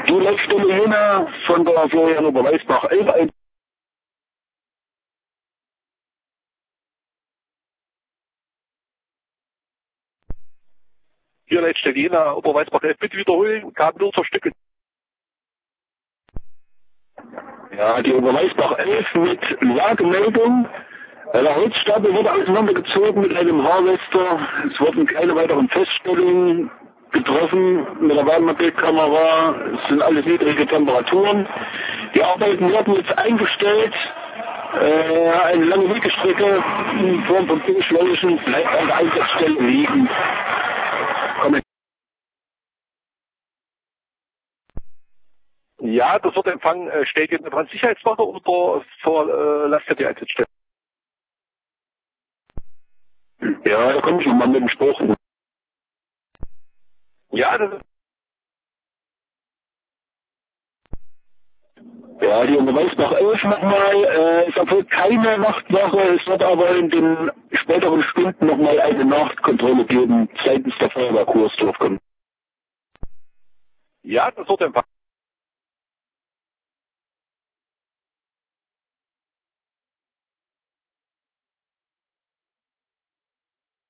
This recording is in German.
Die Leitstelle Jena von der Florian Oberweisbach 11. Hier Leitstelle Jena, Oberweisbach 11, bitte wiederholen, Kabel nur zerstückelt. Ja, die Oberweisbach 11 mit Lagemeldung. Der Holzstapel wurde auseinandergezogen mit einem Harvester. Es wurden keine weiteren Feststellungen getroffen mit der Wärmebildkamera. Es sind alles niedrige Temperaturen. Die Arbeiten werden jetzt eingestellt. Eine lange Liegestrecke in Form von Pinschläuchen bleibt an der Einsatzstelle liegen. Ja, das wird empfangen, steht jetzt eine Brandsicherheitswache oder verlasst die Einsatzstelle? Ja, da komme ich mal mit dem Spruch. Ja, das ist... Ja, die Oberweisbach 11 nochmal. Es erfolgt keine Nachtwache. Es wird aber in den späteren Stunden nochmal eine Nachtkontrolle geben seitens der Feuerwehr Kursdorf. Ja, das wird empfangen.